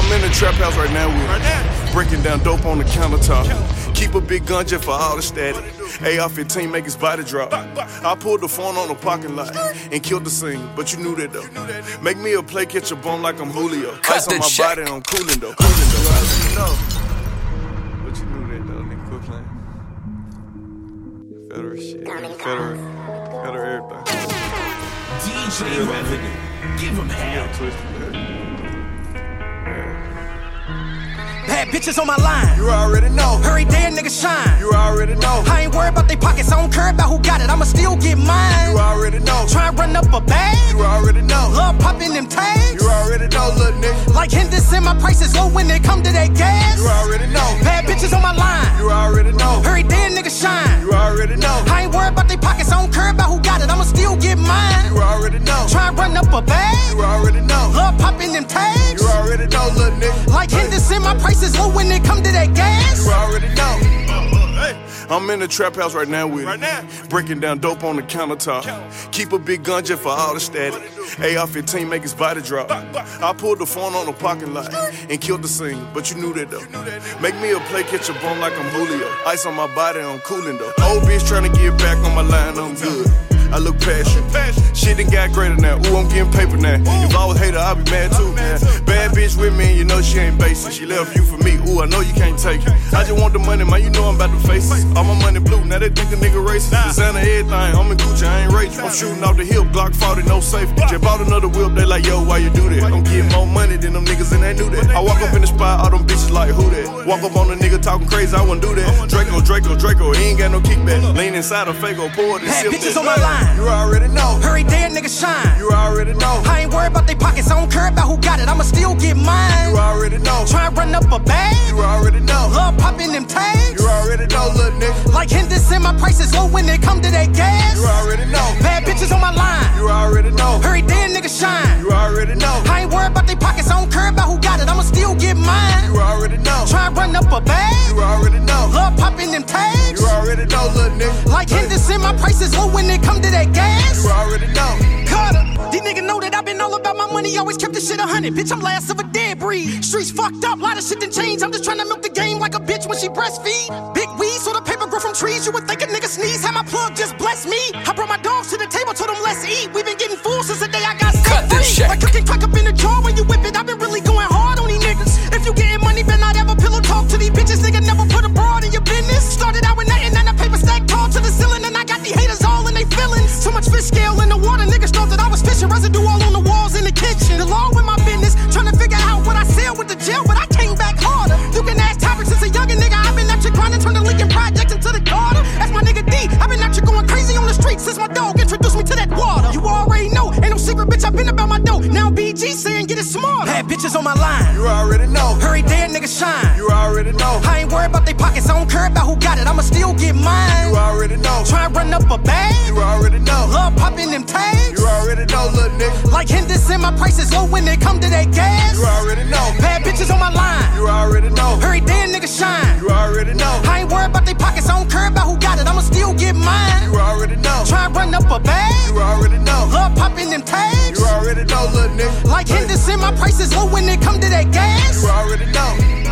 I'm in the trap house right now with breaking down dope on the countertop. Keep a big gun just for all the static. AR-15 make his body drop. I pulled the phone on the parking lot and killed the scene, but you knew that though. Make me a play, catch a bone like I'm Julio. Ice on my body, I'm cooling though. But you knew that though, nigga. Quit playing. Federal shit. Federal everything. DJ Revenue. Give him hell. Bad bitches on my line. You already know. Hurry, damn nigga shine. You already know. I ain't worried about they pockets. I don't care about who got it. I'ma still get mine. You already know. Try and run up a bag. You already know. Love popping them tags. You already know, little nigga. Like Henderson, my prices low when they come to that gas. You already know. Bad bitches on my line. You already know. Hurry, damn nigga shine. You already know. I ain't worried about they pockets. I don't care about who got it. I'ma still get mine. You already know. Try and run up a bag. You already know. Love popping them tags. You already know, little nigga. Like Henderson, my prices low when they come to that gas. You already know. I'm in the trap house right now with breaking down dope on the countertop. Keep a big gun just for all the static. AR-15 make his body drop. I pulled the phone on the parking lot and killed the scene, but you knew that though. Make me a play, catch a bone like I'm Julio. Ice on my body, I'm cooling though. Old bitch tryna get back on my line, I'm good. I look past you. Shit done got greater now. Ooh, I'm getting paper now. If I was hater, I'd be mad too. Man. Bad bitch with me, and you know she ain't basic. She left you for me. Ooh, I know you can't take it. I just want the money, man. You know I'm about to face it. All my money blue. Now they think a nigga racist. Designer everything. I'm in Gucci. I ain't racist. I'm shooting off the hip. Glock 40, no safety. Just bought another whip. They like, yo, why you do that? I'm getting more money than them niggas, and they knew that. I walk up in the spot, all them bitches like, who that? Walk up on the nigga talking crazy. I wouldn't do that. Draco. He ain't got no kickback. Lean inside a Fago, pour it and sip bitches that. on my line. You already know. Hurry, damn nigga shine. You already know. I ain't worried about they pockets. I don't care about who got it. I'ma still get mine. You already know. Try and run up a bag. You already know. Love popping them tags. You already know, little nigga. Like Henderson, my prices low when they come to that gas. You already know. Bad bitches on my line. You already know. Hurry, damn nigga shine. You already know. I ain't worried about they pockets. I don't care about who got it. I'ma still get mine. You already know. Try and run up a bag. You already know. Love popping them tags. You already know, little nigga. Like Henderson, my prices low when they come to that gas. You already know. Carter, these niggas know that I've been all about my money, always kept this shit 100. Bitch, I'm last of a dead breed. Streets fucked up, lot of shit done changed. I'm just trying to milk the game like a bitch when she breastfeed. Big weed, so the paper grow from trees. You would think a nigga sneeze, had my plug just bless me. I brought my dogs to the table, told them let's eat. We been getting full since the day I got set free. Like cooking crack up in the jar when you whip it. I've been really going hard on these niggas. If you getting money, better not ever pillow talk to these bitches. Nigga never put a broad in your business. Started out with nothing and the paper stack tall to the ceiling, and I got these haters all in they feelings. Too much fish scale in the water, niggas thought that I was fishing. Residue all on the walls in the kitchen. Along with my business, trying to figure out what I sell with the jail, but I came back harder. You can ask topics since a youngin' nigga. I've been out here grinding, turn the Lincoln Project into the Carter. That's my nigga D. I've been out here going crazy on the streets since my dog introduced me to that water. You already know, ain't no secret, bitch. I've been about my dough. Now BG saying get it smarter. Bad bitches on my line. You already know. Hurry, damn nigga shine. You already know. I ain't worried about they pockets. I don't care about who got it. I'ma still get mine. You already know. Try and run up a bag. You already know. Love popping them tags. You already know, little nigga. Like Henderson, my prices low when they come to that gas. You already know. Bad bitches on my line. You already know. Hurry, damn nigga shine. You already know. I ain't worried about they pockets. I don't care about who got it. I'ma still get mine. You already know. Try and run up a bag. You already know. Love popping them tags. You already know, little nigga. Like Henderson, my prices low when they come to that gas. You already know.